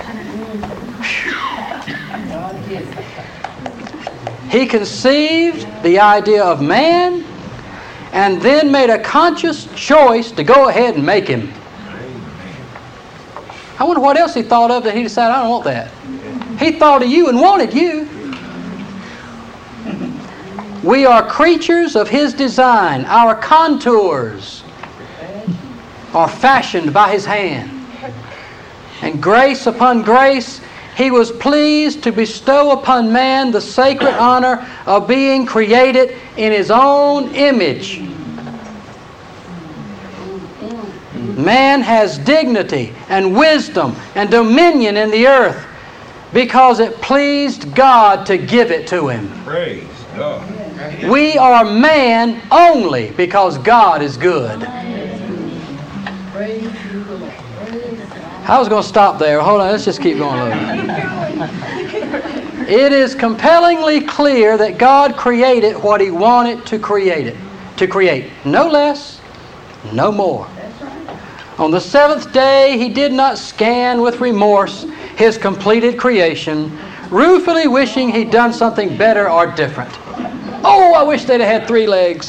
He conceived the idea of man and then made a conscious choice to go ahead and make him. I wonder what else he thought of that he decided, I don't want that. He thought of you and wanted you. We are creatures of His design. Our contours are fashioned by His hand. And grace upon grace, He was pleased to bestow upon man the sacred honor of being created in His own image. Man has dignity and wisdom and dominion in the earth because it pleased God to give it to him. Praise God. We are man only because God is good. I was going to stop there. Hold on, let's just keep going a little. It is compellingly clear that God created what He wanted to create. No less, no more. On the seventh day, He did not scan with remorse His completed creation, ruefully wishing He'd done something better or different. Oh, I wish they'd have had 3 legs.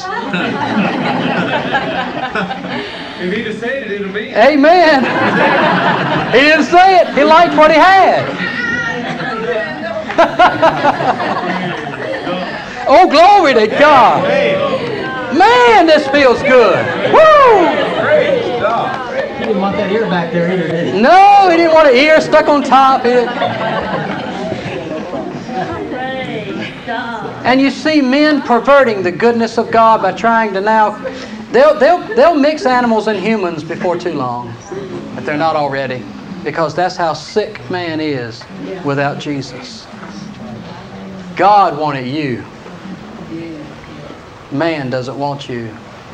If he'd have said it, it'd be. Amen. He didn't say it. He liked what he had. Oh, glory to God. Man, this feels good. Woo! Praise God. He didn't want that ear back there either, did he? No, he didn't want an ear stuck on top. And you see men perverting the goodness of God by trying to now... They'll mix animals and humans before too long, if they're not already, because that's how sick man is without Jesus. God wanted you. Man doesn't want you.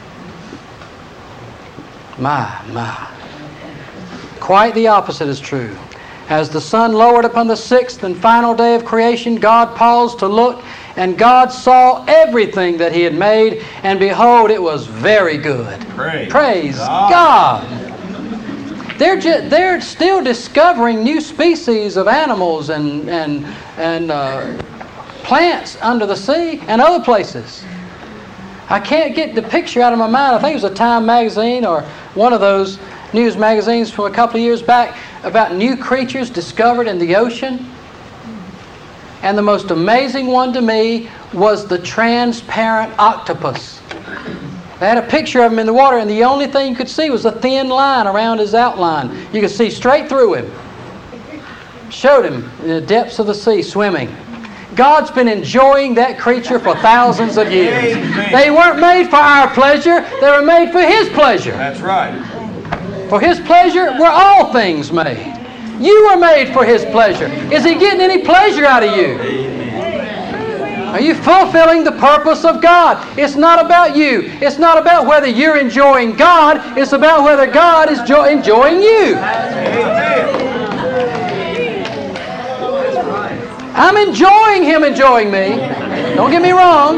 My. Quite the opposite is true. As the sun lowered upon the 6th and final day of creation, God paused to look, and God saw everything that He had made, and behold, it was very good. Praise God. They're still discovering new species of animals and plants under the sea and other places. I can't get the picture out of my mind. I think it was a Time magazine or one of those news magazines from a couple of years back about new creatures discovered in the ocean. And the most amazing one to me was the transparent octopus. They had a picture of him in the water, and the only thing you could see was a thin line around his outline. You could see straight through him. Showed him in the depths of the sea swimming. God's been enjoying that creature for thousands of years. They weren't made for our pleasure. They were made for His pleasure. That's right. For His pleasure were all things made. You were made for His pleasure. Is He getting any pleasure out of you? Are you fulfilling the purpose of God? It's not about you. It's not about whether you're enjoying God. It's about whether God is enjoying you. I'm enjoying Him enjoying me. Don't get me wrong.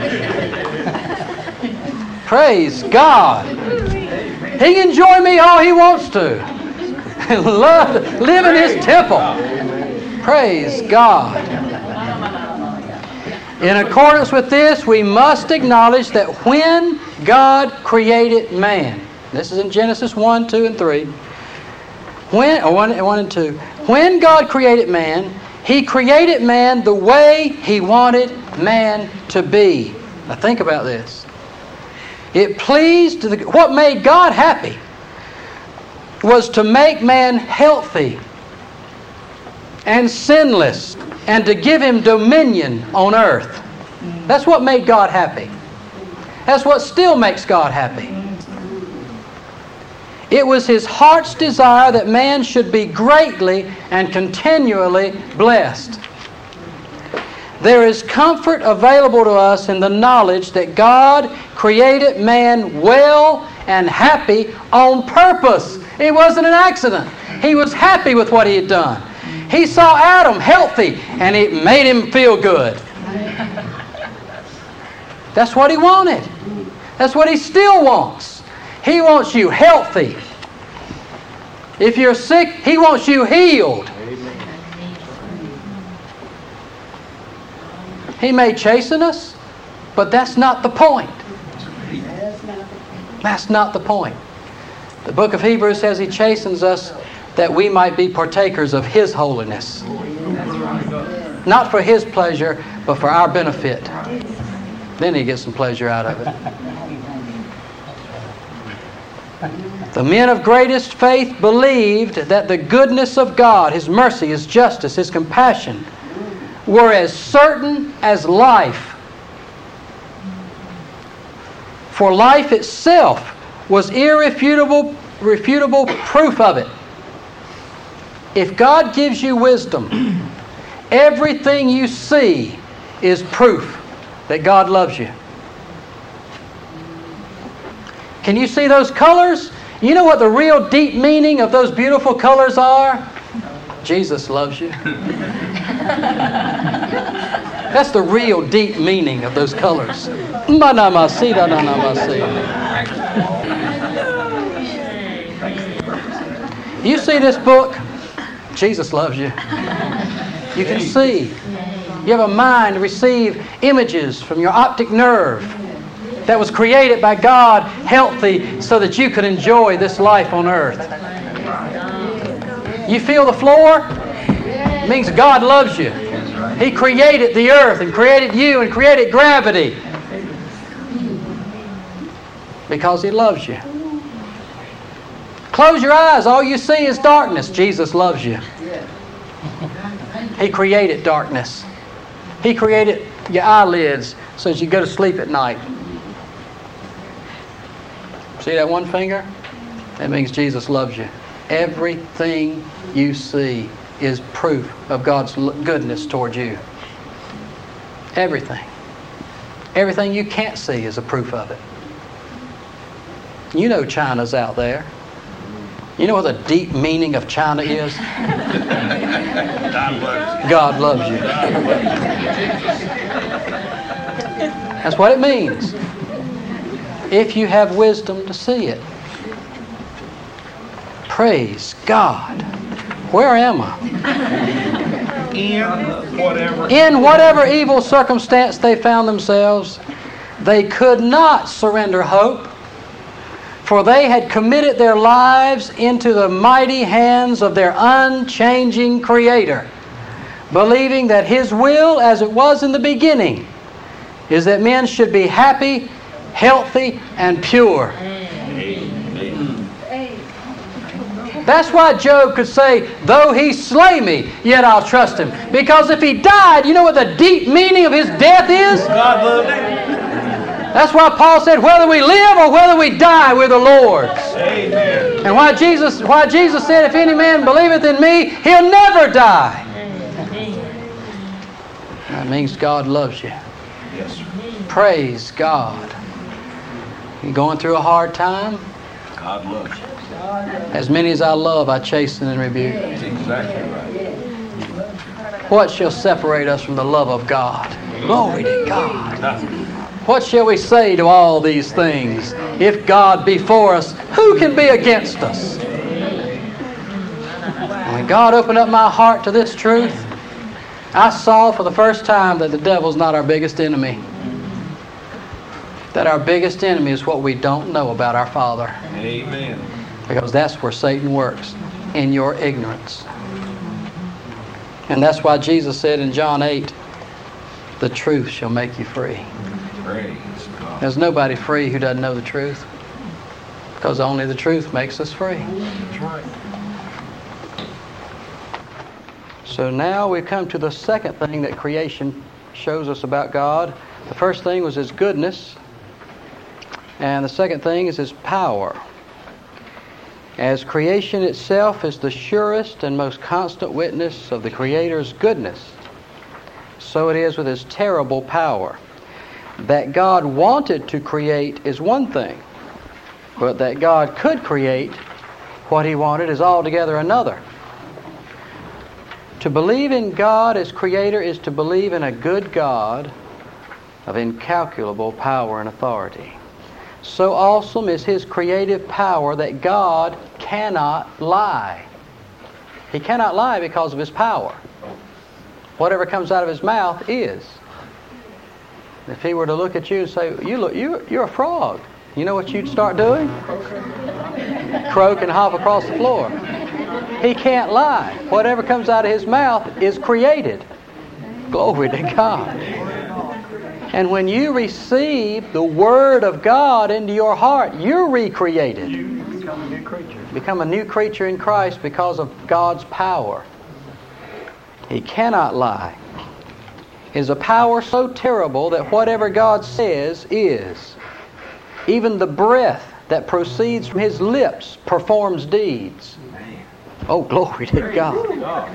Praise God. He can enjoy me all He wants to. Live in His temple. Praise God. In accordance with this, we must acknowledge that when God created man, this is in Genesis 1, 2, and 3. 1 and 2. When God created man, He created man the way He wanted man to be. Now think about this. It pleased, what made God happy was to make man healthy and sinless and to give him dominion on earth. That's what made God happy. That's what still makes God happy. It was His heart's desire that man should be greatly and continually blessed. There is comfort available to us in the knowledge that God created man well and happy on purpose. It wasn't an accident. He was happy with what He had done. He saw Adam healthy, and it made him feel good. That's what He wanted. That's what He still wants. He wants you healthy. If you're sick, He wants you healed. He may chasten us, but that's not the point. That's not the point. The book of Hebrews says He chastens us that we might be partakers of His holiness. Not for His pleasure, but for our benefit. Then He gets some pleasure out of it. The men of greatest faith believed that the goodness of God, His mercy, His justice, His compassion, were as certain as life. For life itself was irrefutable proof of it. If God gives you wisdom, everything you see is proof that God loves you. Can you see those colors? You know what the real deep meaning of those beautiful colors are? Jesus loves you. That's the real deep meaning of those colors. You see this book? Jesus loves you. You can see. You have a mind to receive images from your optic nerve that was created by God, healthy, so that you could enjoy this life on earth. You feel the floor? It means God loves you. He created the earth and created you and created gravity because He loves you. Close your eyes. All you see is darkness. Jesus loves you. He created darkness. He created your eyelids so that you go to sleep at night. See that one finger? That means Jesus loves you. Everything you see is proof of God's goodness toward you. Everything. Everything you can't see is a proof of it. You know China's out there. You know what the deep meaning of China is? God loves you. That's what it means. If you have wisdom to see it. Praise God. Where am I? In whatever evil circumstance they found themselves, they could not surrender hope, for they had committed their lives into the mighty hands of their unchanging Creator, believing that His will, as it was in the beginning, is that men should be happy, healthy, and pure. That's why Job could say, though He slay me, yet I'll trust Him. Because if he died, you know what the deep meaning of his death is? God loved him. That's why Paul said, whether we live or whether we die, we're the Lord's. Amen. And why Jesus said, if any man believeth in me, he'll never die. That means God loves you. Yes, sir. Praise God. You going through a hard time? God loves you. As many as I love, I chasten and rebuke. That's exactly right. What shall separate us from the love of God? Glory to God. Nothing. What shall we say to all these things? If God be for us, who can be against us? When God opened up my heart to this truth, I saw for the first time that the devil's not our biggest enemy. That our biggest enemy is what we don't know about our Father. Amen. Because that's where Satan works, in your ignorance. And that's why Jesus said in John 8, the truth shall make you free. Praise God. There's nobody free who doesn't know the truth. Because only the truth makes us free. That's right. So now we come to the second thing that creation shows us about God. The first thing was His goodness. And the second thing is His power. As creation itself is the surest and most constant witness of the Creator's goodness, so it is with His terrible power. That God wanted to create is one thing, but that God could create what He wanted is altogether another. To believe in God as Creator is to believe in a good God of incalculable power and authority. So awesome is His creative power that God cannot lie. He cannot lie because of His power. Whatever comes out of His mouth is. If he were to look at you and say, you're a frog, you know what you'd start doing? Croak and hop across the floor. He can't lie. Whatever comes out of his mouth is created. Glory to God. And when you receive the Word of God into your heart, you're recreated. You become a new creature. Become a new creature in Christ because of God's power. He cannot lie. It is a power so terrible that whatever God says is. Even the breath that proceeds from His lips performs deeds. Oh, glory to God.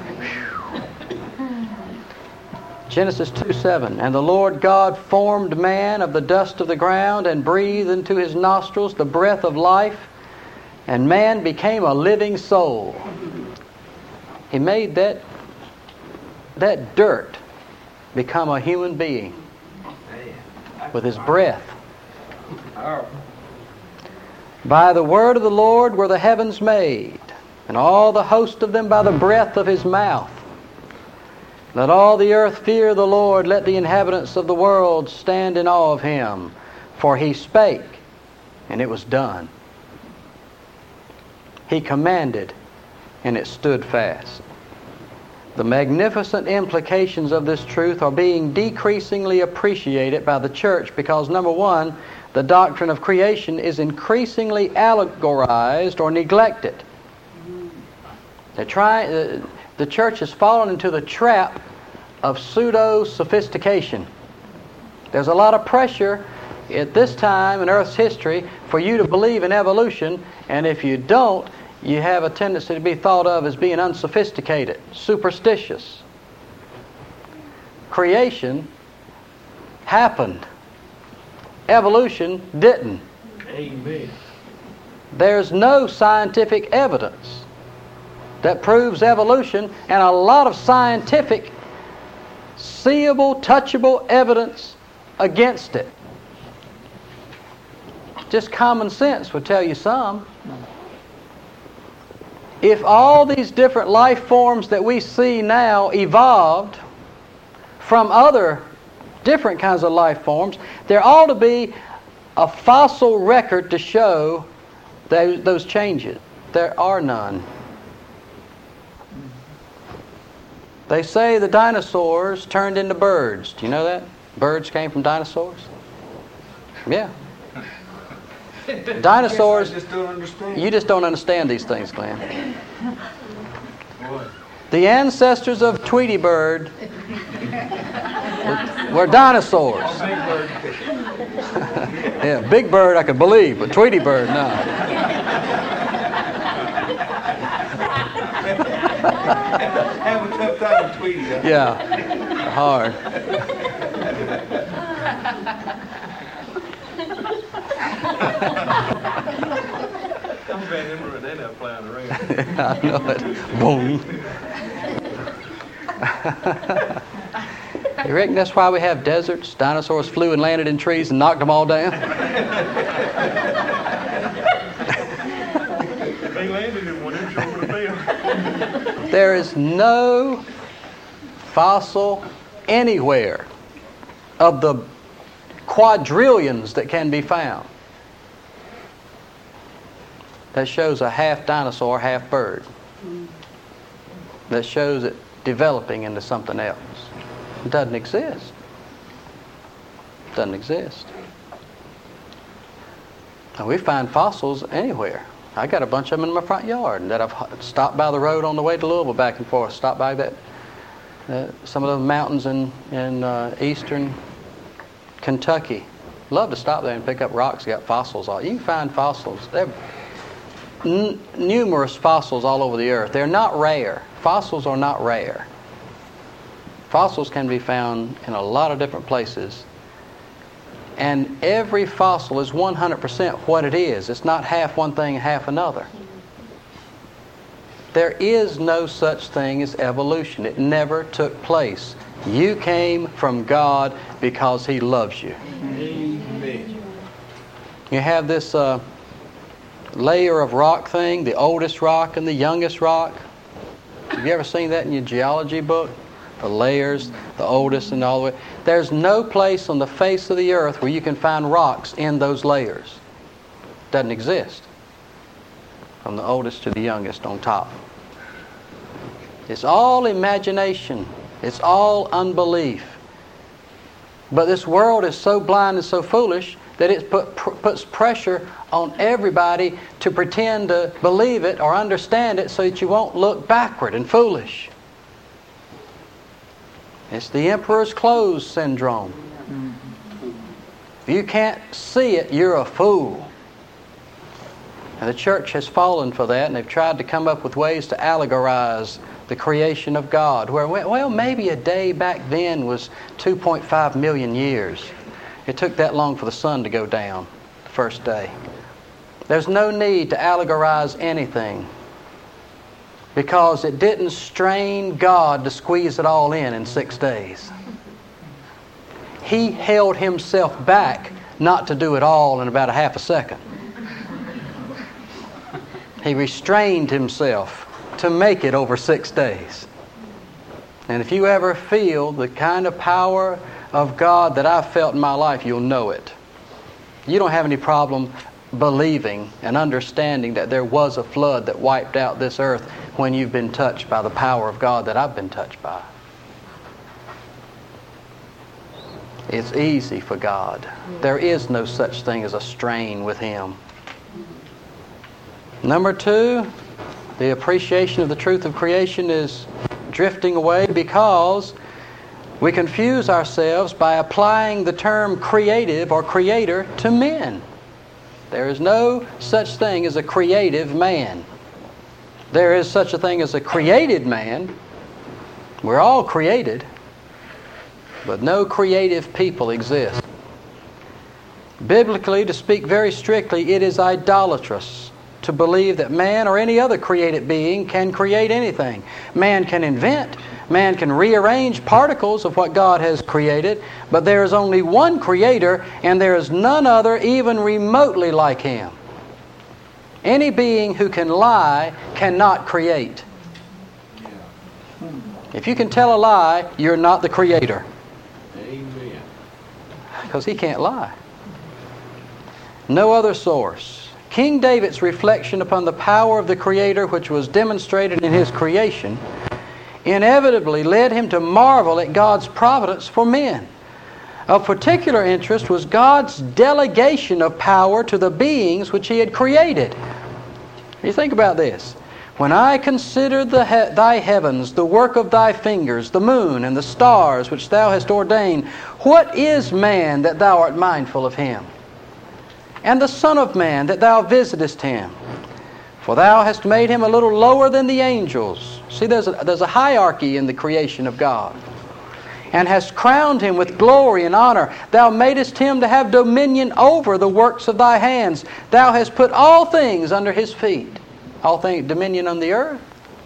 Genesis 2:7. And the Lord God formed man of the dust of the ground and breathed into his nostrils the breath of life, and man became a living soul. He made that dirt become a human being with his breath. By the word of the Lord were the heavens made, and all the host of them by the breath of His mouth. Let all the earth fear the Lord. Let the inhabitants of the world stand in awe of Him. For He spake, and it was done. He commanded, and it stood fast. The magnificent implications of this truth are being decreasingly appreciated by the church because, number one, the doctrine of creation is increasingly allegorized or neglected. The church has fallen into the trap of pseudo-sophistication. There's a lot of pressure at this time in Earth's history for you to believe in evolution, and if you don't, you have a tendency to be thought of as being unsophisticated, superstitious. Creation happened. Evolution didn't. Amen. There's no scientific evidence that proves evolution, and a lot of scientific, seeable, touchable evidence against it. Just common sense would tell you some. If all these different life forms that we see now evolved from other different kinds of life forms, there ought to be a fossil record to show those changes. There are none. They say the dinosaurs turned into birds. Do you know that? Birds came from dinosaurs? Yeah. Dinosaurs, I just don't understand. you just don't understand these things, Glenn. The ancestors of Tweety Bird were dinosaurs. Big Bird. Yeah, Big Bird I could believe, but Tweety Bird, no. Have a tough time with Tweety. Huh? Yeah, hard. I'm bad remember they not flying around. I know it. Boom. You reckon that's why we have deserts? Dinosaurs flew and landed in trees and knocked them all down? They landed in one inch over the field. There is no fossil anywhere of the quadrillions that can be found that shows a half dinosaur, half bird. That shows it developing into something else. It doesn't exist. It doesn't exist. And we find fossils anywhere. I got a bunch of them in my front yard that I've stopped by the road on the way to Louisville back and forth. Stopped by some of the mountains in eastern Kentucky. Love to stop there and pick up rocks. Got fossils all. You can find fossils. There are numerous fossils all over the earth. They're not rare. Fossils are not rare. Fossils can be found in a lot of different places. And every fossil is 100% what it is. It's not half one thing and half another. There is no such thing as evolution. It never took place. You came from God because He loves you. Amen. You have this layer of rock thing, the oldest rock and the youngest rock. Have you ever seen that in your geology book? the layers, the oldest and all the way. There's no place on the face of the earth where you can find rocks in those layers. Doesn't exist. From the oldest to the youngest on top. It's all imagination. It's all unbelief. But this world is so blind and so foolish that it puts pressure on everybody to pretend to believe it or understand it so that you won't look backward and foolish. It's the emperor's clothes syndrome. If you can't see it, you're a fool. And the church has fallen for that, and they've tried to come up with ways to allegorize the creation of God, where, well, maybe a day back then was 2.5 million years. It took that long for the sun to go down the first day. There's no need to allegorize anything, because it didn't strain God to squeeze it all in 6 days. He held himself back not to do it all in about a half a second. He restrained himself to make it over 6 days. And if you ever feel the kind of power of God that I've felt in my life, you'll know it. You don't have any problem believing and understanding that there was a flood that wiped out this earth when you've been touched by the power of God that I've been touched by. It's easy for God. There is no such thing as a strain with Him. Number 2, the appreciation of the truth of creation is drifting away because we confuse ourselves by applying the term creative or creator to men. There is no such thing as a creative man. There is such a thing as a created man. We're all created, but no creative people exist. Biblically, to speak very strictly, it is idolatrous to believe that man or any other created being can create anything. Man can invent, man can rearrange particles of what God has created, but there is only one Creator, and there is none other even remotely like Him. Any being who can lie cannot create. If you can tell a lie, you're not the Creator. Amen. Because He can't lie. No other source. King David's reflection upon the power of the Creator, which was demonstrated in his creation, inevitably led him to marvel at God's providence for men. Of particular interest was God's delegation of power to the beings which He had created. You think about this. When I consider thy heavens, the work of thy fingers, the moon and the stars which thou hast ordained, what is man that thou art mindful of him? And the Son of Man that thou visitest him? For thou hast made him a little lower than the angels. See, there's a hierarchy in the creation of God. And hast crowned him with glory and honor. Thou madest him to have dominion over the works of thy hands. Thou hast put all things under his feet. All things, dominion on the earth.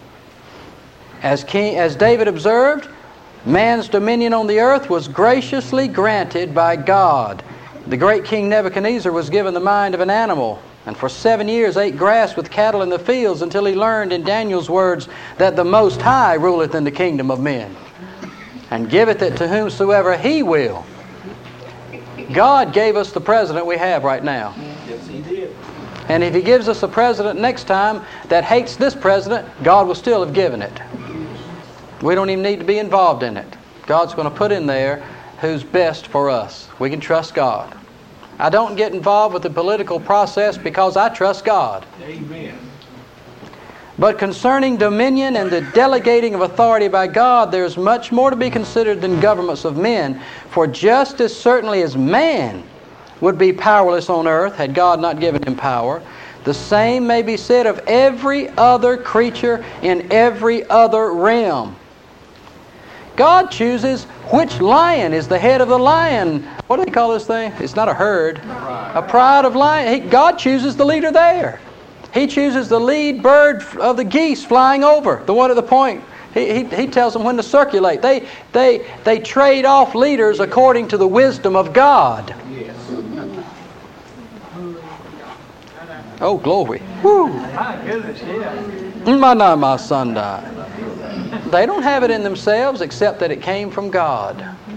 As David observed, man's dominion on the earth was graciously granted by God. The great King Nebuchadnezzar was given the mind of an animal, and for 7 years ate grass with cattle in the fields, until he learned in Daniel's words that the Most High ruleth in the kingdom of men, and giveth it to whomsoever He will. God gave us the president we have right now. Yes, He did. And if He gives us a president next time that hates this president, God will still have given it. We don't even need to be involved in it. God's going to put in there who's best for us. We can trust God. I don't get involved with the political process because I trust God. Amen. But concerning dominion and the delegating of authority by God, there is much more to be considered than governments of men. For just as certainly as man would be powerless on earth had God not given him power, the same may be said of every other creature in every other realm. God chooses which lion is the head of the lion. What do they call this thing? It's not a herd. A pride of lion. God chooses the leader there. He chooses the lead bird of the geese flying over, the one at the point. He tells them when to circulate. They trade off leaders according to the wisdom of God. Yes. Oh, glory. Woo. My goodness, yeah. Manama Sandai. They don't have it in themselves except that it came from God.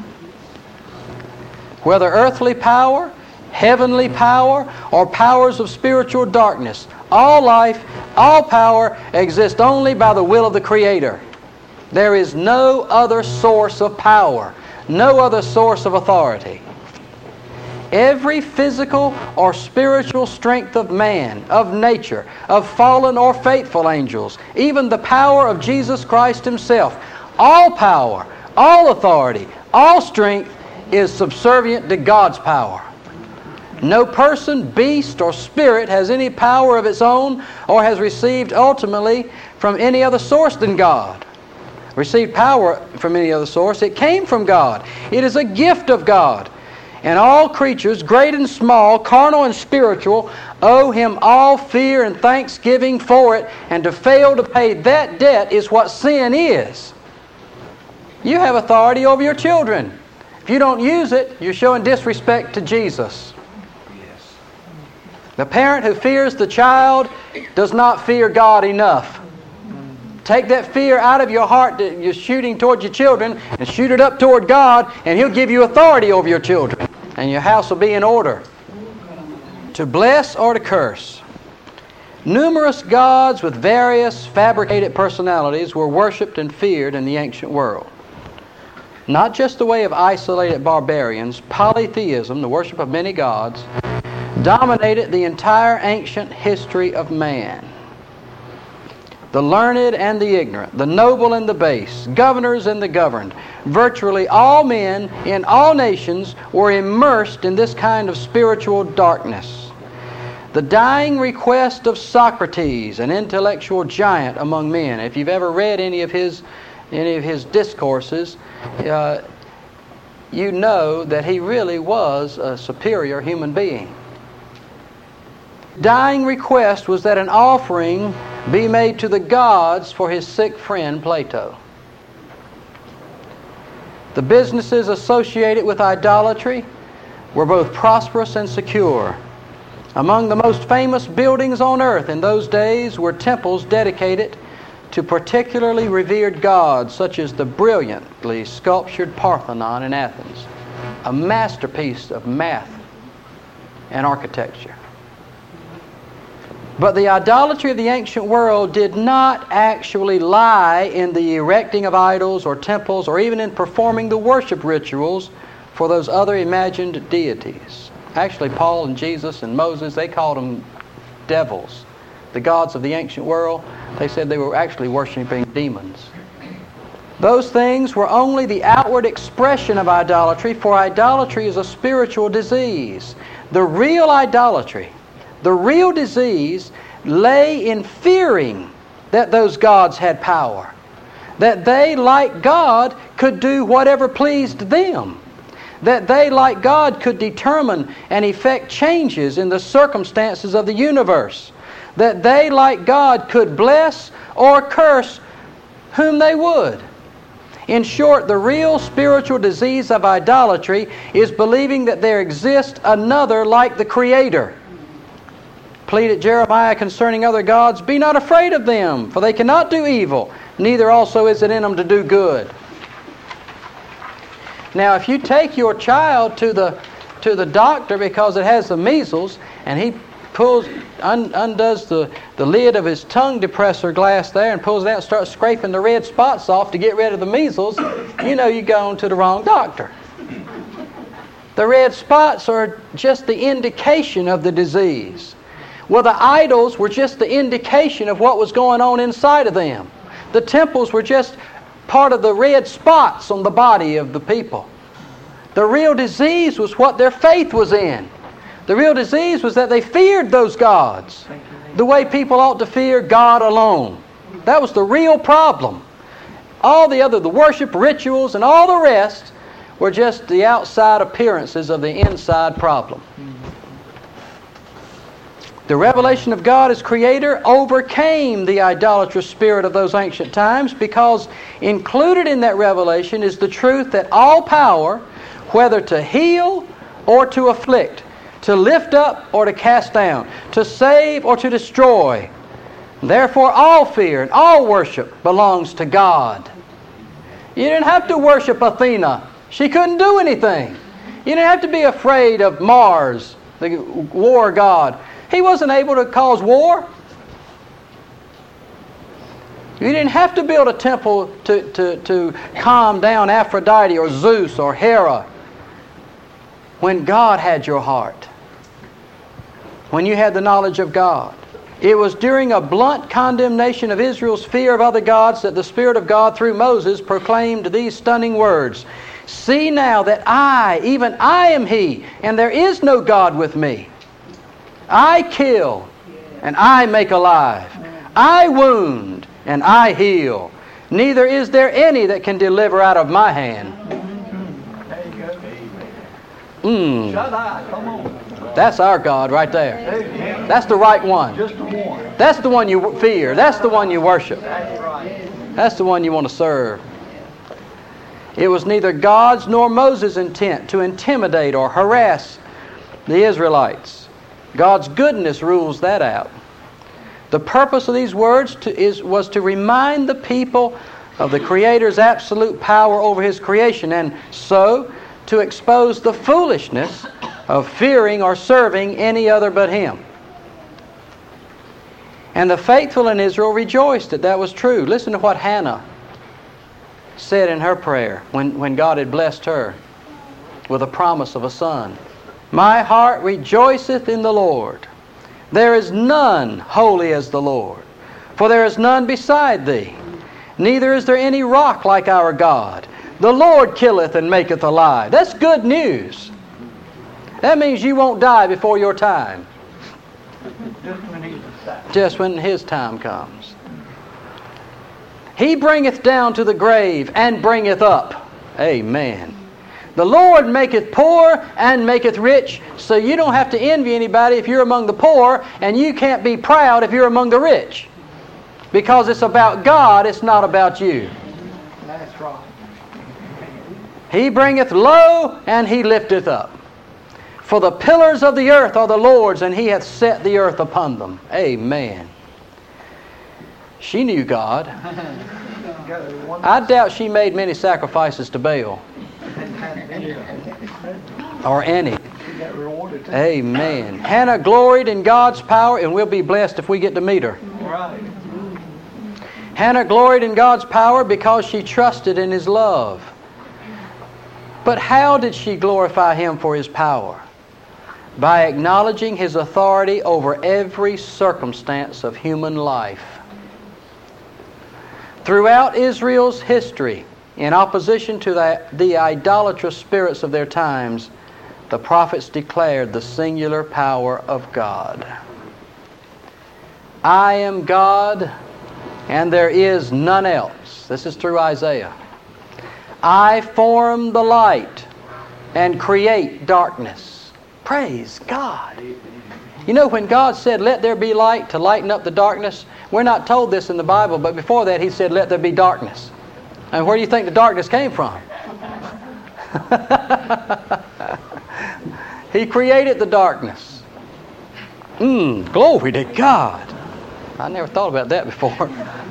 Whether earthly power, heavenly power, or powers of spiritual darkness, all life, all power exists only by the will of the Creator. There is no other source of power, no other source of authority. Every physical or spiritual strength of man, of nature, of fallen or faithful angels, even the power of Jesus Christ Himself, all power, all authority, all strength is subservient to God's power. No person, beast, or spirit has any power of its own or has received ultimately from any other source than God. Received power from any other source. It came from God. It is a gift of God. And all creatures, great and small, carnal and spiritual, owe Him all fear and thanksgiving for it, and to fail to pay that debt is what sin is. You have authority over your children. If you don't use it, you're showing disrespect to Jesus. The parent who fears the child does not fear God enough. Take that fear out of your heart that you're shooting toward your children and shoot it up toward God, and He'll give you authority over your children. And your house will be in order. To bless or to curse. Numerous gods with various fabricated personalities were worshipped and feared in the ancient world. Not just the way of isolated barbarians, polytheism, the worship of many gods, dominated the entire ancient history of man. The learned and the ignorant, the noble and the base, governors and the governed, virtually all men in all nations were immersed in this kind of spiritual darkness. The dying request of Socrates, an intellectual giant among men. If you've ever read any of his discourses, you know that he really was a superior human being. Dying request was that an offering be made to the gods for his sick friend Plato. The businesses associated with idolatry were both prosperous and secure. Among the most famous buildings on earth in those days were temples dedicated to particularly revered gods, such as the brilliantly sculptured Parthenon in Athens, a masterpiece of math and architecture. But the idolatry of the ancient world did not actually lie in the erecting of idols or temples or even in performing the worship rituals for those other imagined deities. Actually, Paul and Jesus and Moses, they called them devils. The gods of the ancient world, they said they were actually worshiping demons. Those things were only the outward expression of idolatry, for idolatry is a spiritual disease. The real idolatry, the real disease lay in fearing that those gods had power, that they, like God, could do whatever pleased them, that they, like God, could determine and effect changes in the circumstances of the universe, that they, like God, could bless or curse whom they would. In short, the real spiritual disease of idolatry is believing that there exists another like the Creator. Pleaded Jeremiah concerning other gods, "Be not afraid of them, for they cannot do evil, neither also is it in them to do good." Now, if you take your child to the doctor because it has the measles, and he undoes the lid of his tongue depressor glass there and pulls it out and starts scraping the red spots off to get rid of the measles, you know you've gone to the wrong doctor. The red spots are just the indication of the disease. Well, the idols were just the indication of what was going on inside of them. The temples were just part of the red spots on the body of the people. The real disease was what their faith was in. The real disease was that they feared those gods the way people ought to fear God alone. That was the real problem. All the worship rituals and all the rest were just the outside appearances of the inside problem. The revelation of God as Creator overcame the idolatrous spirit of those ancient times, because included in that revelation is the truth that all power, whether to heal or to afflict, to lift up or to cast down, to save or to destroy, therefore all fear and all worship belongs to God. You didn't have to worship Athena. She couldn't do anything. You didn't have to be afraid of Mars, the war god. He wasn't able to cause war. You didn't have to build a temple to calm down Aphrodite or Zeus or Hera when God had your heart, when you had the knowledge of God. It was during a blunt condemnation of Israel's fear of other gods that the Spirit of God through Moses proclaimed these stunning words. See now that I, even I am He, and there is no God with me. I kill, and I make alive. I wound, and I heal. Neither is there any that can deliver out of my hand. Shaddai, come on. That's our God right there. That's the right one. Just the one. That's the one you fear. That's the one you worship. That's right. That's the one you want to serve. It was neither God's nor Moses' intent to intimidate or harass the Israelites. God's goodness rules that out. The purpose of these words was to remind the people of the Creator's absolute power over His creation, and so to expose the foolishness of fearing or serving any other but Him. And the faithful in Israel rejoiced that that was true. Listen to what Hannah said in her prayer when God had blessed her with a promise of a son. My heart rejoiceth in the Lord. There is none holy as the Lord, for there is none beside Thee. Neither is there any rock like our God. The Lord killeth and maketh alive. That's good news. That means you won't die before your time. Just when His time comes. He bringeth down to the grave and bringeth up. Amen. The Lord maketh poor and maketh rich, so you don't have to envy anybody if you're among the poor, and you can't be proud if you're among the rich. Because it's about God, it's not about you. That's right. He bringeth low and He lifteth up. For the pillars of the earth are the Lord's, and He hath set the earth upon them. Amen. She knew God. I doubt she made many sacrifices to Baal. Or any. Amen. Hannah gloried in God's power, and we'll be blessed if we get to meet her. Hannah gloried in God's power because she trusted in His love. But how did she glorify Him for His power? By acknowledging His authority over every circumstance of human life. Throughout Israel's history, in opposition to the idolatrous spirits of their times, the prophets declared the singular power of God. I am God, and there is none else. This is through Isaiah. I form the light and create darkness. Praise God. You know, when God said, let there be light to lighten up the darkness, we're not told this in the Bible, but before that He said, let there be darkness. And where do you think the darkness came from? He created the darkness. Glory to God. I never thought about that before.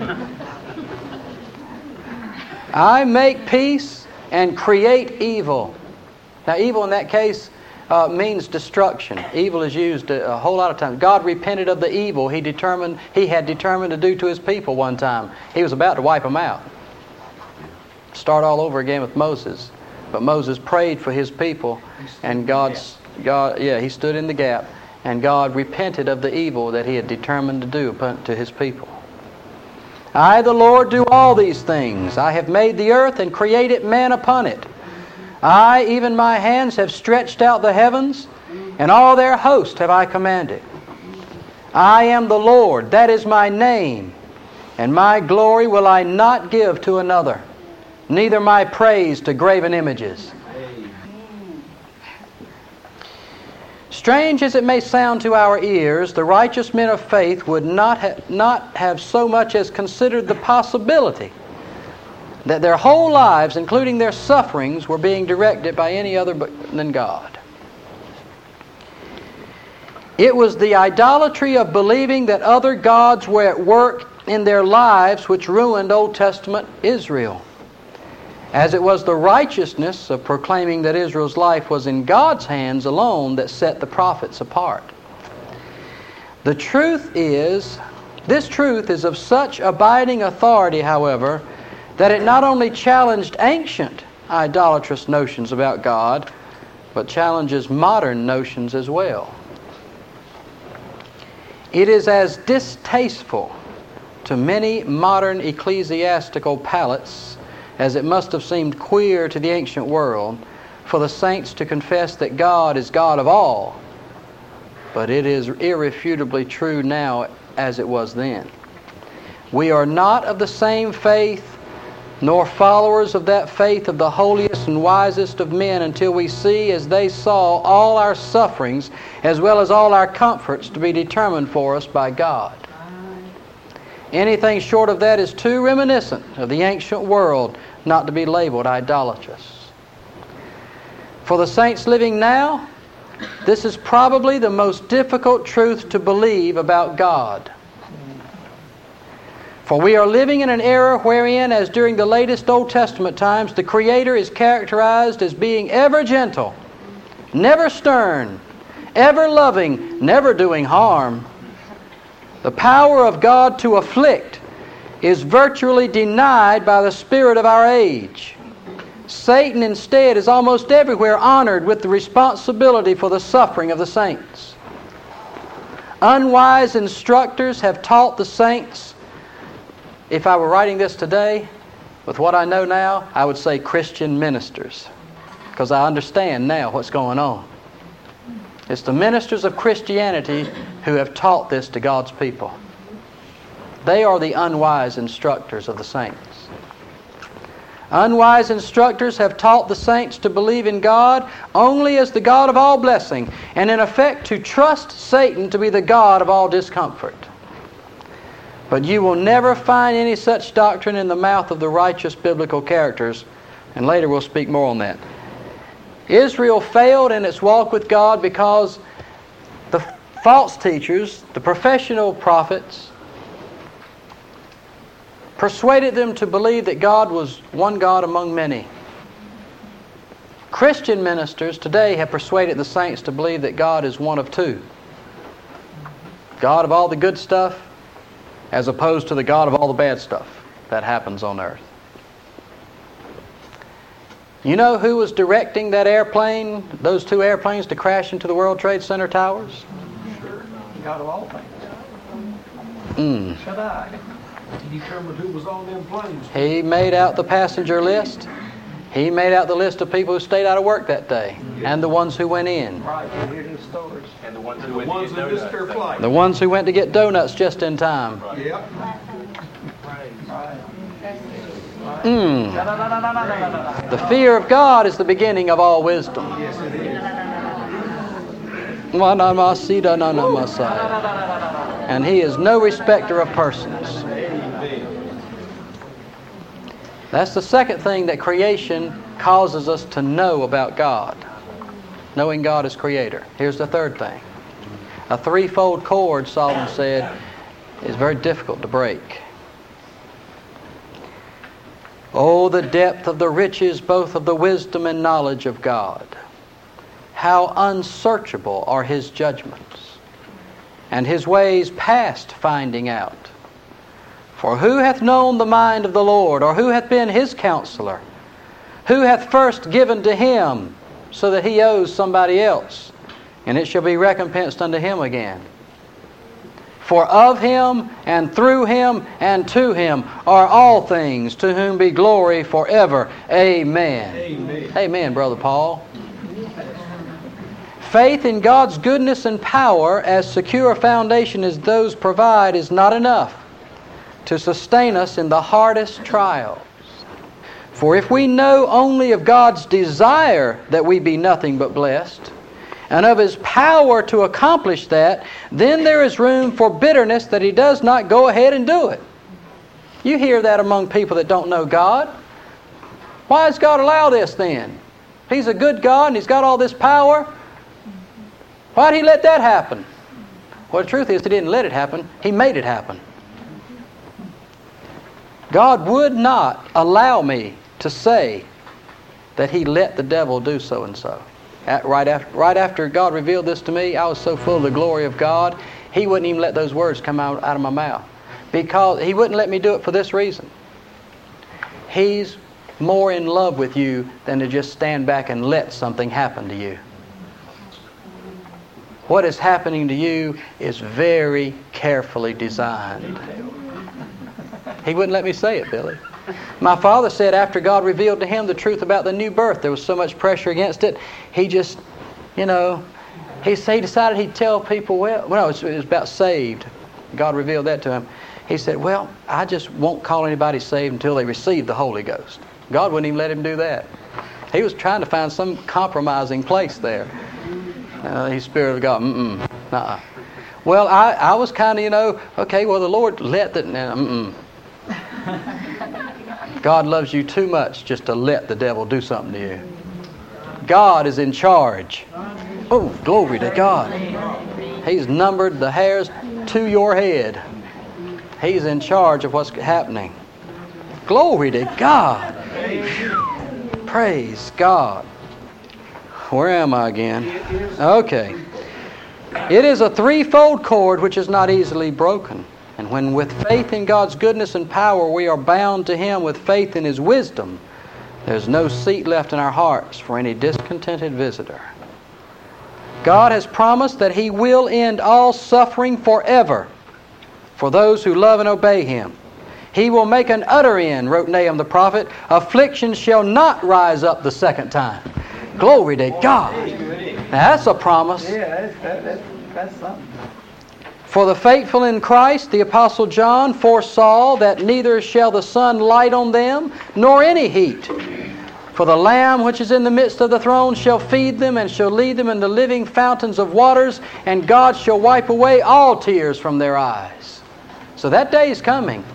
I make peace and create evil. Now, evil in that case means destruction. Evil is used a whole lot of times. God repented of the evil He had determined to do to His people one time. He was about to wipe them out. Start all over again with Moses. But Moses prayed for his people, and He stood in the gap, and God repented of the evil that He had determined to do to His people. I, the Lord, do all these things. I have made the earth and created man upon it. I, even my hands, have stretched out the heavens, and all their host have I commanded. I am the Lord, that is my name, and my glory will I not give to another, neither my praise to graven images. Strange as it may sound to our ears, the righteous men of faith would not have so much as considered the possibility that their whole lives, including their sufferings, were being directed by any other than God. It was the idolatry of believing that other gods were at work in their lives which ruined Old Testament Israel. as it was the righteousness of proclaiming that Israel's life was in God's hands alone that set the prophets apart. This truth is of such abiding authority, however, that it not only challenged ancient idolatrous notions about God, but challenges modern notions as well. It is as distasteful to many modern ecclesiastical palates as it must have seemed queer to the ancient world for the saints to confess that God is God of all, but it is irrefutably true now as it was then. We are not of the same faith, nor followers of that faith of the holiest and wisest of men, until we see as they saw all our sufferings as well as all our comforts to be determined for us by God. Anything short of that is too reminiscent of the ancient world not to be labeled idolatrous. For the saints living now, this is probably the most difficult truth to believe about God. For we are living in an era wherein, as during the latest Old Testament times, the Creator is characterized as being ever gentle, never stern, ever loving, never doing harm. The power of God to afflict is virtually denied by the spirit of our age. Satan instead is almost everywhere honored with the responsibility for the suffering of the saints. Unwise instructors have taught the saints. If I were writing this today, with what I know now, I would say Christian ministers, because I understand now what's going on. It's the ministers of Christianity who have taught this to God's people. They are the unwise instructors of the saints. Unwise instructors have taught the saints to believe in God only as the God of all blessing, and in effect to trust Satan to be the God of all discomfort. But you will never find any such doctrine in the mouth of the righteous biblical characters, and later we'll speak more on that. Israel failed in its walk with God because the false teachers, the professional prophets, persuaded them to believe that God was one God among many. Christian ministers today have persuaded the saints to believe that God is one of two. God of all the good stuff, as opposed to the God of all the bad stuff that happens on earth. You know who was directing that airplane, those two airplanes, to crash into the World Trade Center towers? Sure. God of all things. Shaddai. He determined who was on them planes. He made out the passenger list. He made out the list of people who stayed out of work that day, and the ones who went in. Right, we hear the stories. And the ones who missed their flight. The ones who went to get donuts just in time. Right. Yep. The fear of God is the beginning of all wisdom. Yes, it is. And He is no respecter of persons. That's the second thing that creation causes us to know about God. Knowing God as Creator. Here's the third thing. A threefold cord, Solomon said, is very difficult to break. Oh, the depth of the riches both of the wisdom and knowledge of God. How unsearchable are His judgments, and His ways past finding out. For who hath known the mind of the Lord, or who hath been His counselor? Who hath first given to Him, so that He owes somebody else, and it shall be recompensed unto him again? For of Him, and through Him, and to Him are all things, to whom be glory forever. Amen. Amen. Amen, Brother Paul. Faith in God's goodness and power as secure a foundation as those provide is not enough to sustain us in the hardest trials. For if we know only of God's desire that we be nothing but blessed, and of His power to accomplish that, then there is room for bitterness that He does not go ahead and do it. You hear that among people that don't know God. Why does God allow this then? He's a good God and He's got all this power. Why did He let that happen? Well, the truth is He didn't let it happen. He made it happen. God would not allow me to say that he let the devil do so and so. Right after God revealed this to me, I was so full of the glory of God, he wouldn't even let those words come out of my mouth. Because he wouldn't let me do it for this reason. He's more in love with you than to just stand back and let something happen to you. What is happening to you is very carefully designed. He wouldn't let me say it, Billy. My father said after God revealed to him the truth about the new birth, there was so much pressure against it, he just, he decided he'd tell people, it was about saved. God revealed that to him. He said, well, I just won't call anybody saved until they receive the Holy Ghost. God wouldn't even let him do that. He was trying to find some compromising place there. He's Spirit of God. Nuh-uh. Well, I was kind of, okay, well, the Lord let that. God loves you too much just to let the devil do something to you. God is in charge. Oh, glory to God. He's numbered the hairs to your head. He's in charge of what's happening. Glory to God. Praise God. Where am I again? Okay. It is a threefold cord which is not easily broken. And when with faith in God's goodness and power we are bound to Him with faith in His wisdom, there's no seat left in our hearts for any discontented visitor. God has promised that He will end all suffering forever for those who love and obey Him. He will make an utter end, wrote Nahum the prophet. Affliction shall not rise up the second time. Glory to God. Now that's a promise. Yeah, that's something. For the faithful in Christ, the Apostle John foresaw that neither shall the sun light on them, nor any heat. For the Lamb which is in the midst of the throne shall feed them, and shall lead them into living fountains of waters, and God shall wipe away all tears from their eyes. So that day is coming.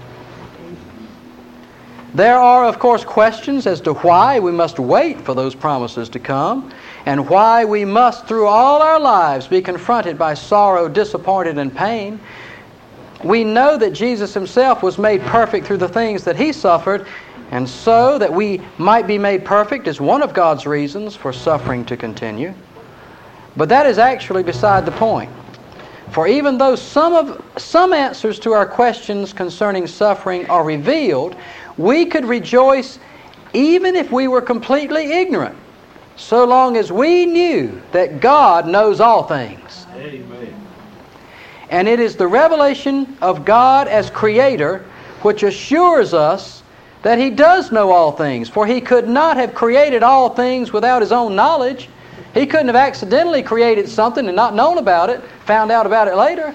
There are, of course, questions as to why we must wait for those promises to come, and why we must, through all our lives, be confronted by sorrow, disappointed, and pain. We know that Jesus Himself was made perfect through the things that He suffered, and so that we might be made perfect is one of God's reasons for suffering to continue. But that is actually beside the point. For even though some answers to our questions concerning suffering are revealed, we could rejoice even if we were completely ignorant, so long as we knew that God knows all things. Amen. And it is the revelation of God as Creator which assures us that He does know all things, for He could not have created all things without His own knowledge. He couldn't have accidentally created something and not known about it, found out about it later.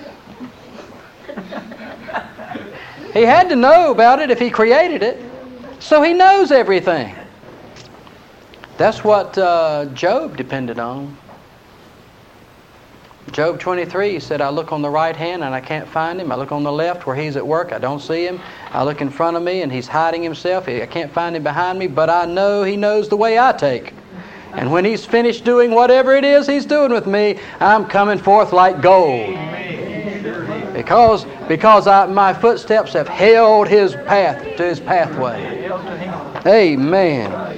He had to know about it if He created it. So He knows everything. That's what Job depended on. Job 23, he said, I look on the right hand and I can't find Him. I look on the left where He's at work. I don't see Him. I look in front of me and He's hiding Himself. I can't find Him behind me, but I know He knows the way I take. And when He's finished doing whatever it is He's doing with me, I'm coming forth like gold. Because my footsteps have held His path to His pathway. Amen.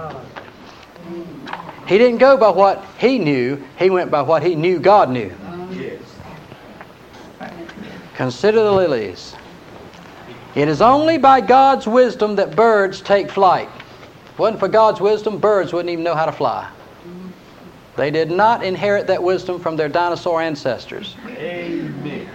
He didn't go by what he knew. He went by what he knew God knew. Yes. Consider the lilies. It is only by God's wisdom that birds take flight. If it wasn't for God's wisdom, birds wouldn't even know how to fly. They did not inherit that wisdom from their dinosaur ancestors. Amen.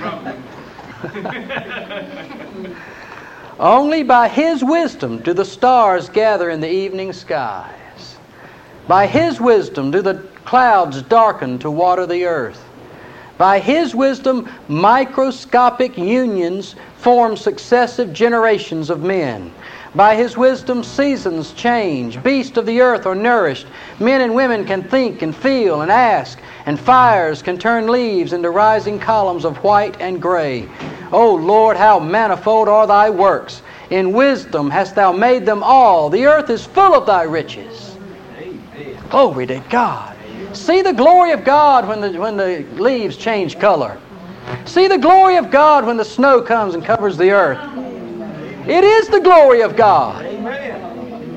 Only by His wisdom do the stars gather in the evening skies. By His wisdom do the clouds darken to water the earth. By His wisdom, microscopic unions form successive generations of men. By His wisdom, seasons change, beasts of the earth are nourished, men and women can think and feel and ask, and fires can turn leaves into rising columns of white and gray. O Lord, how manifold are Thy works! In wisdom hast Thou made them all. The earth is full of Thy riches. Glory to God. See the glory of God when the leaves change color. See the glory of God when the snow comes and covers the earth. It is the glory of God.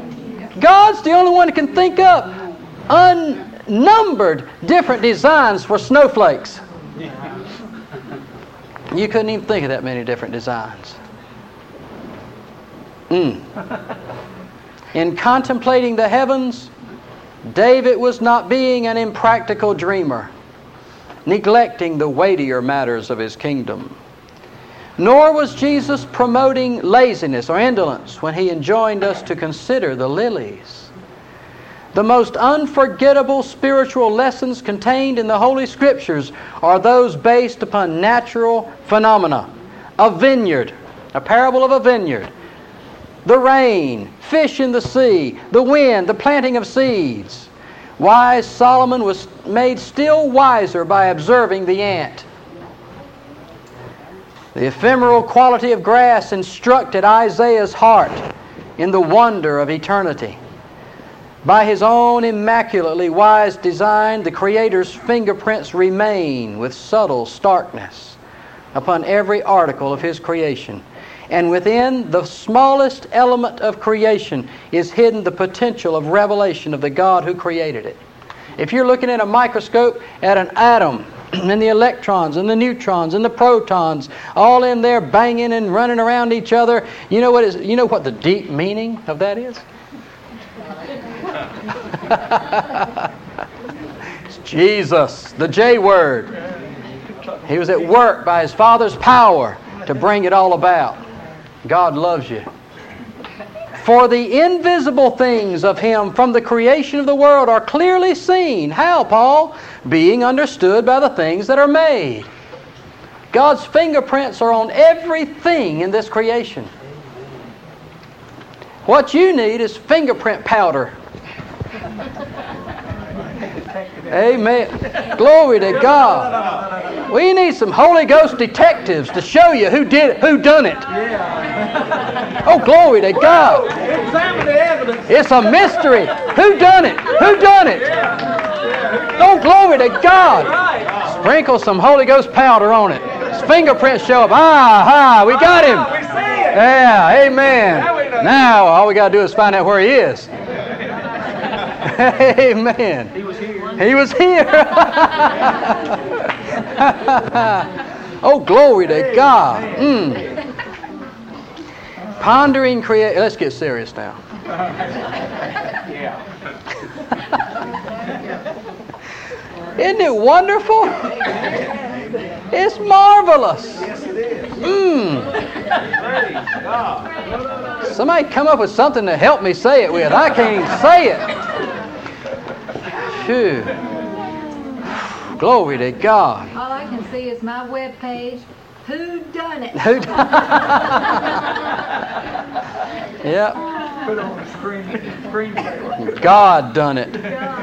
God's the only one that can think up unnumbered different designs for snowflakes. You couldn't even think of that many different designs. In contemplating the heavens, David was not being an impractical dreamer, neglecting the weightier matters of his kingdom. Nor was Jesus promoting laziness or indolence when he enjoined us to consider the lilies. The most unforgettable spiritual lessons contained in the Holy Scriptures are those based upon natural phenomena. A vineyard, a parable of a vineyard, the rain, fish in the sea, the wind, the planting of seeds. Wise Solomon was made still wiser by observing the ant. The ephemeral quality of grass instructed Isaiah's heart in the wonder of eternity. By his own immaculately wise design, the Creator's fingerprints remain with subtle starkness upon every article of his creation. And within the smallest element of creation is hidden the potential of revelation of the God who created it. If you're looking at a microscope at an atom, and the electrons and the neutrons and the protons all in there banging and running around each other, you know what the deep meaning of that is? It's Jesus, the J word. He was at work by His Father's power to bring it all about. God loves you. For the invisible things of Him from the creation of the world are clearly seen. How, Paul? Being understood by the things that are made. God's fingerprints are on everything in this creation. What you need is fingerprint powder. Amen. Glory to God. We need some Holy Ghost detectives to show you who done it. Oh, glory to God. Examine the evidence. It's a mystery. Who done it? Who done it? Oh, glory to God. Sprinkle some Holy Ghost powder on it. His fingerprints show up. We got him. We see it. Yeah, amen. Now all we got to do is find out where he is. Amen. He was here. He was here. Oh, glory to God. Pondering creation. Let's get serious now. Yeah. Isn't it wonderful? It's marvelous. Yes, it is. Praise God. Somebody come up with something to help me say it with. I can't even say it. Phew. Glory to God. All I can see is my webpage. Who done it? Who Yep. Put on the screen. God done it.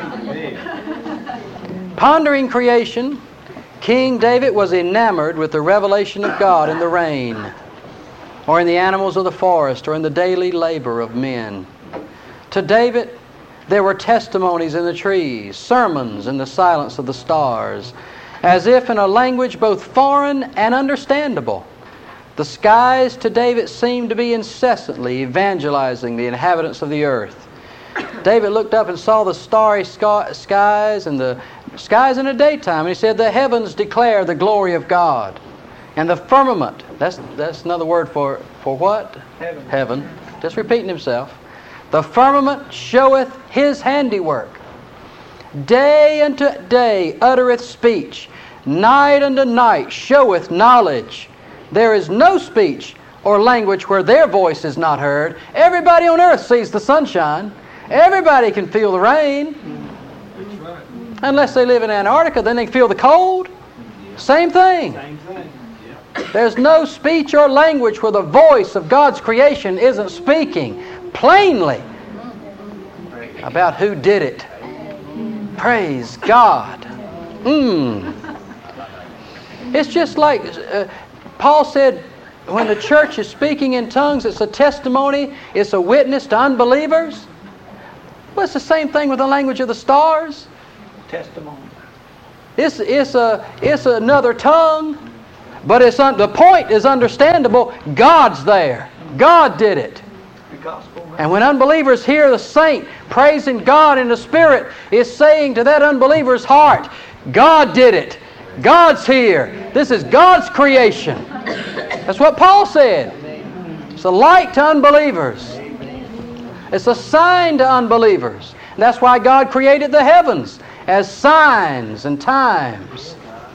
Pondering creation, King David was enamored with the revelation of God in the rain, or in the animals of the forest, or in the daily labor of men. To David, there were testimonies in the trees, sermons in the silence of the stars, as if in a language both foreign and understandable. The skies to David seemed to be incessantly evangelizing the inhabitants of the earth. David looked up and saw the starry skies and the skies in the daytime, and he said, "The heavens declare the glory of God, and the firmament," that's another word for what? Heaven. Just repeating himself. "The firmament showeth His handiwork. Day unto day uttereth speech. Night unto night showeth knowledge. There is no speech or language where their voice is not heard." Everybody on earth sees the sunshine. Everybody can feel the rain. Unless they live in Antarctica, then they can feel the cold. Same thing. There's no speech or language where the voice of God's creation isn't speaking plainly about who did it. Praise God. It's just like Paul said, when the church is speaking in tongues, it's a testimony, it's a witness to unbelievers. Well, it's the same thing with the language of the stars. Testimony. It's another tongue, but the point is understandable. God's there. God did it. The gospel And when unbelievers hear the saint praising God in the Spirit, it's saying to that unbeliever's heart, God did it. God's here. This is God's creation. That's what Paul said. It's a light to unbelievers. It's a sign to unbelievers. And that's why God created the heavens as signs and times.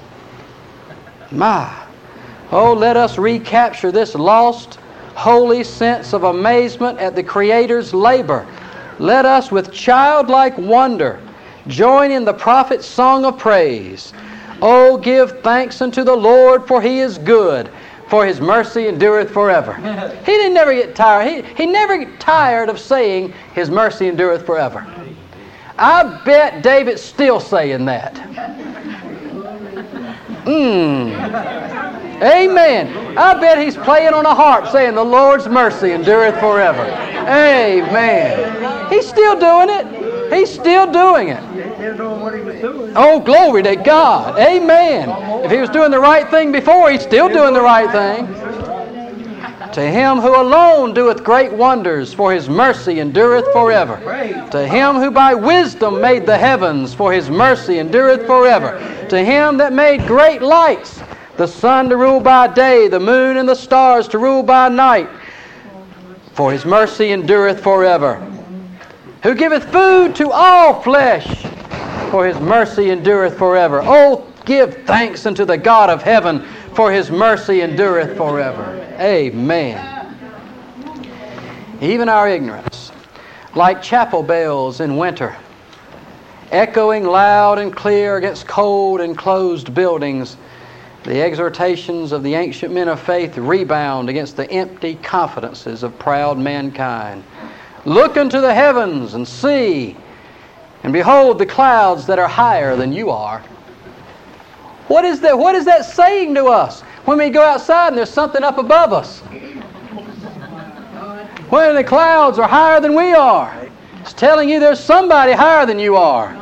Oh, let us recapture this lost, holy sense of amazement at the Creator's labor. Let us, with childlike wonder, join in the prophet's song of praise. Oh, give thanks unto the Lord, for He is good, for His mercy endureth forever. He didn't never get tired. He never get tired of saying His mercy endureth forever. I bet David's still saying that. Amen. I bet he's playing on a harp saying the Lord's mercy endureth forever. Amen. He's still doing it. He's still doing it. Oh, glory to God. Amen. If he was doing the right thing before, he's still doing the right thing. To Him who alone doeth great wonders, for His mercy endureth forever. To Him who by wisdom made the heavens, for His mercy endureth forever. To Him that made great lights, the sun to rule by day, the moon and the stars to rule by night, for His mercy endureth forever. Who giveth food to all flesh, for His mercy endureth forever. Oh, give thanks unto the God of heaven, for His mercy endureth forever. Amen. Even our ignorance, like chapel bells in winter, echoing loud and clear against cold and closed buildings, the exhortations of the ancient men of faith rebound against the empty confidences of proud mankind. Look unto the heavens and see, and behold the clouds that are higher than you are. What is that? What is that saying to us when we go outside and there's something up above us? When the clouds are higher than we are, it's telling you there's somebody higher than you are.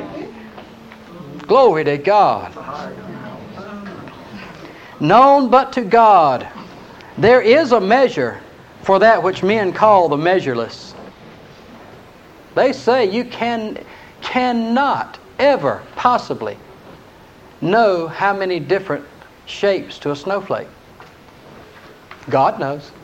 Glory to God. Known but to God, there is a measure for that which men call the measureless. They say you cannot ever possibly know how many different shapes to a snowflake. God knows.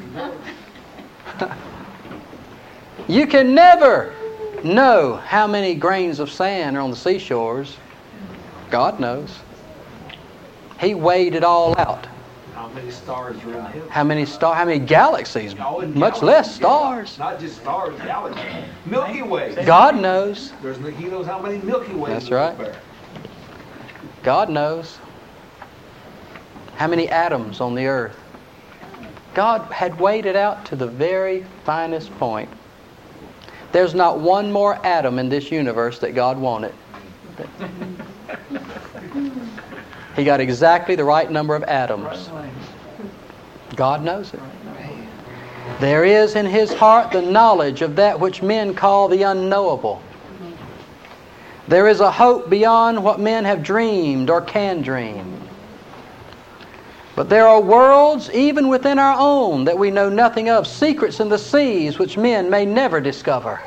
You can never know how many grains of sand are on the seashores. God knows. He weighed it all out. How many stars are in the heavens? How many galaxies? Much less stars. Not just stars, galaxies. Milky Way. God knows. He knows how many Milky Ways. That's right. There. God knows. How many atoms on the earth? God had weighed it out to the very finest point. There's not one more atom in this universe that God wanted. He got exactly the right number of atoms. God knows it. There is in His heart the knowledge of that which men call the unknowable. There is a hope beyond what men have dreamed or can dream. But there are worlds even within our own that we know nothing of, secrets in the seas which men may never discover.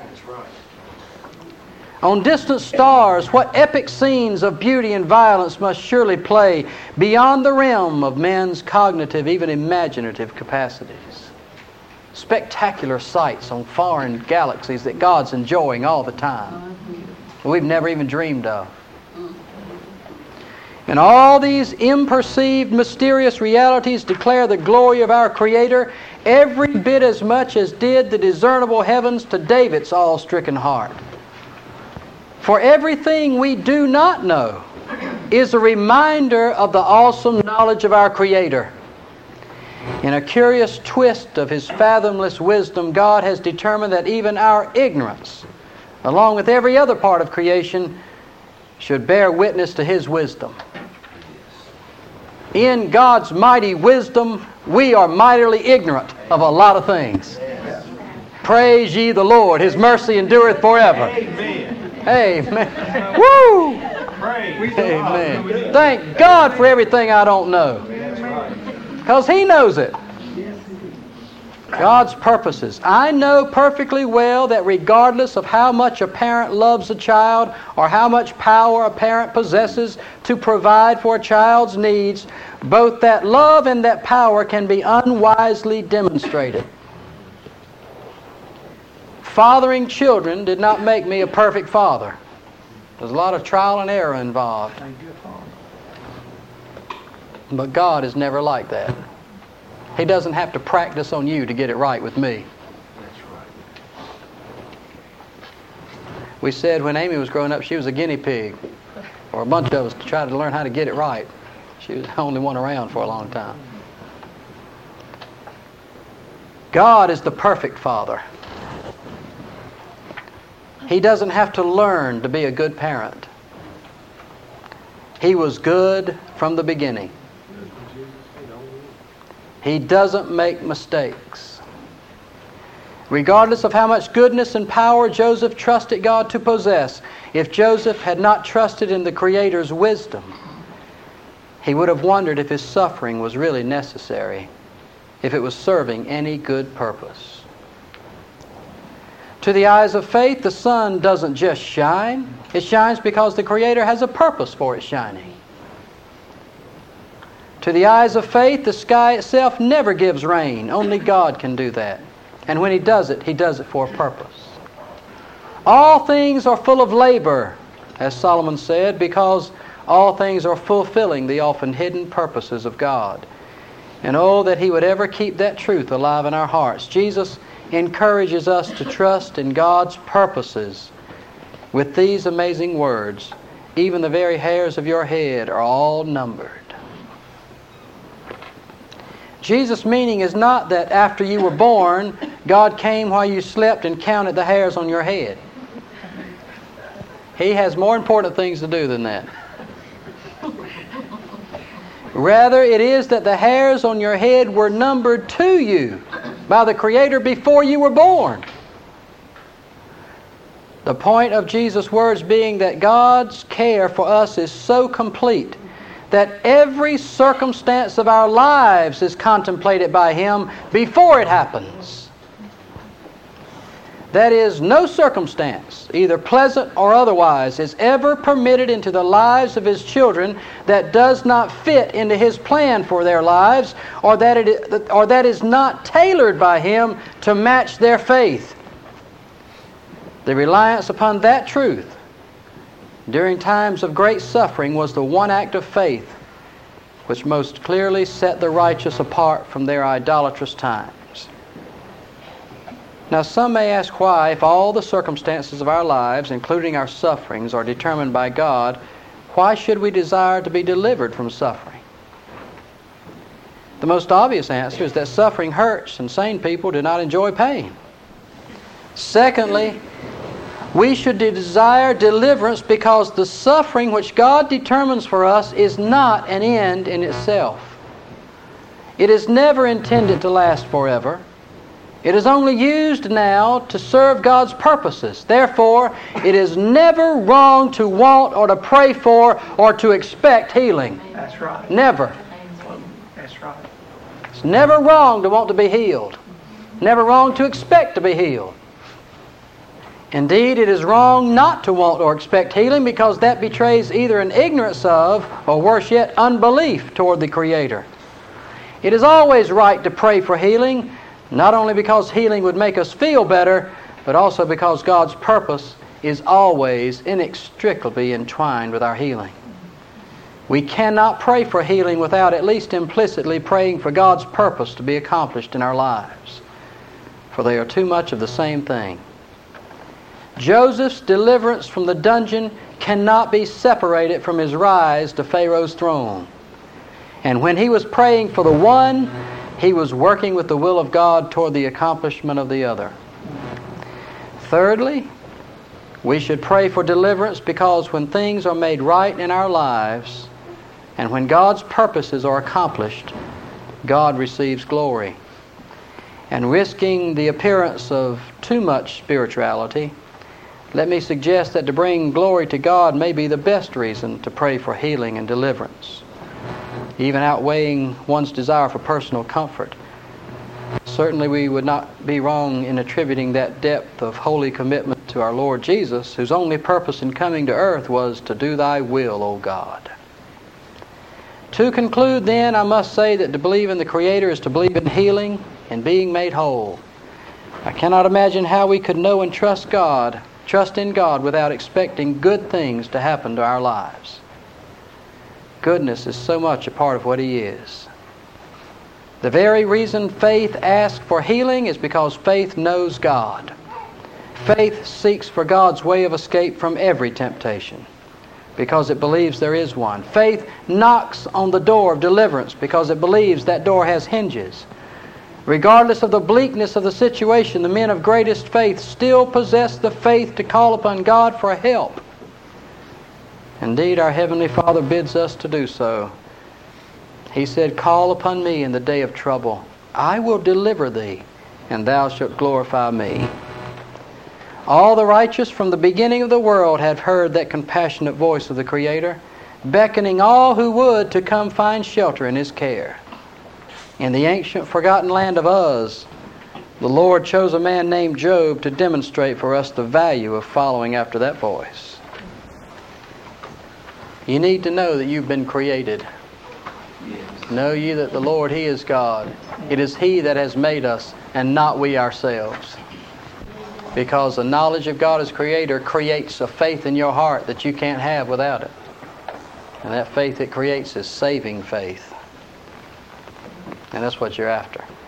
On distant stars, what epic scenes of beauty and violence must surely play beyond the realm of men's cognitive, even imaginative capacities. Spectacular sights on foreign galaxies that God's enjoying all the time, we've never even dreamed of. And all these imperceived, mysterious realities declare the glory of our Creator every bit as much as did the discernible heavens to David's awe-stricken heart. For everything we do not know is a reminder of the awesome knowledge of our Creator. In a curious twist of His fathomless wisdom, God has determined that even our ignorance, along with every other part of creation, should bear witness to His wisdom. In God's mighty wisdom, we are mightily ignorant of a lot of things. Praise ye the Lord. His mercy endureth forever. Amen. Amen. Woo! Amen. Thank God for everything I don't know. Because He knows it. God's purposes. I know perfectly well that regardless of how much a parent loves a child or how much power a parent possesses to provide for a child's needs, both that love and that power can be unwisely demonstrated. Fathering children did not make me a perfect father. There's a lot of trial and error involved. But God is never like that. He doesn't have to practice on you to get it right with me. That's right. We said when Amy was growing up, she was a guinea pig. Or a bunch of us tried to learn how to get it right. She was the only one around for a long time. God is the perfect Father. He doesn't have to learn to be a good parent. He was good from the beginning. He doesn't make mistakes. Regardless of how much goodness and power Joseph trusted God to possess, if Joseph had not trusted in the Creator's wisdom, he would have wondered if his suffering was really necessary, if it was serving any good purpose. To the eyes of faith, the sun doesn't just shine. It shines because the Creator has a purpose for its shining. To the eyes of faith, the sky itself never gives rain. Only God can do that. And when He does it for a purpose. All things are full of labor, as Solomon said, because all things are fulfilling the often hidden purposes of God. And oh, that He would ever keep that truth alive in our hearts. Jesus encourages us to trust in God's purposes with these amazing words, even the very hairs of your head are all numbered. Jesus' meaning is not that after you were born, God came while you slept and counted the hairs on your head. He has more important things to do than that. Rather, it is that the hairs on your head were numbered to you by the Creator before you were born. The point of Jesus' words being that God's care for us is so complete that every circumstance of our lives is contemplated by Him before it happens. That is, no circumstance, either pleasant or otherwise, is ever permitted into the lives of His children that does not fit into His plan for their lives, or that is not tailored by Him to match their faith. The reliance upon that truth during times of great suffering was the one act of faith which most clearly set the righteous apart from their idolatrous times. Now, some may ask why, if all the circumstances of our lives, including our sufferings, are determined by God, why should we desire to be delivered from suffering? The most obvious answer is that suffering hurts and sane people do not enjoy pain. Secondly, we should desire deliverance because the suffering which God determines for us is not an end in itself. It is never intended to last forever. It is only used now to serve God's purposes. Therefore, it is never wrong to want or to pray for or to expect healing. That's right. Never. That's right. It's never wrong to want to be healed. Never wrong to expect to be healed. Indeed, it is wrong not to want or expect healing because that betrays either an ignorance of, or worse yet, unbelief toward the Creator. It is always right to pray for healing, not only because healing would make us feel better, but also because God's purpose is always inextricably entwined with our healing. We cannot pray for healing without at least implicitly praying for God's purpose to be accomplished in our lives, for they are too much of the same thing. Joseph's deliverance from the dungeon cannot be separated from his rise to Pharaoh's throne. And when he was praying for the one, he was working with the will of God toward the accomplishment of the other. Thirdly, we should pray for deliverance because when things are made right in our lives and when God's purposes are accomplished, God receives glory. And risking the appearance of too much spirituality, let me suggest that to bring glory to God may be the best reason to pray for healing and deliverance, even outweighing one's desire for personal comfort. Certainly we would not be wrong in attributing that depth of holy commitment to our Lord Jesus, whose only purpose in coming to earth was to do thy will, O God. To conclude then, I must say that to believe in the Creator is to believe in healing and being made whole. I cannot imagine how we could know and trust in God without expecting good things to happen to our lives. Goodness is so much a part of what He is. The very reason faith asks for healing is because faith knows God. Faith seeks for God's way of escape from every temptation because it believes there is one. Faith knocks on the door of deliverance because it believes that door has hinges. Regardless of the bleakness of the situation, the men of greatest faith still possess the faith to call upon God for help. Indeed, our Heavenly Father bids us to do so. He said, "Call upon me in the day of trouble. I will deliver thee, and thou shalt glorify me." All the righteous from the beginning of the world have heard that compassionate voice of the Creator, beckoning all who would to come find shelter in His care. In the ancient forgotten land of Uz, the Lord chose a man named Job to demonstrate for us the value of following after that voice. You need to know that you've been created. Know ye that the Lord, He is God. It is He that has made us, and not we ourselves. Because the knowledge of God as Creator creates a faith in your heart that you can't have without it. And that faith it creates is saving faith. And that's what you're after.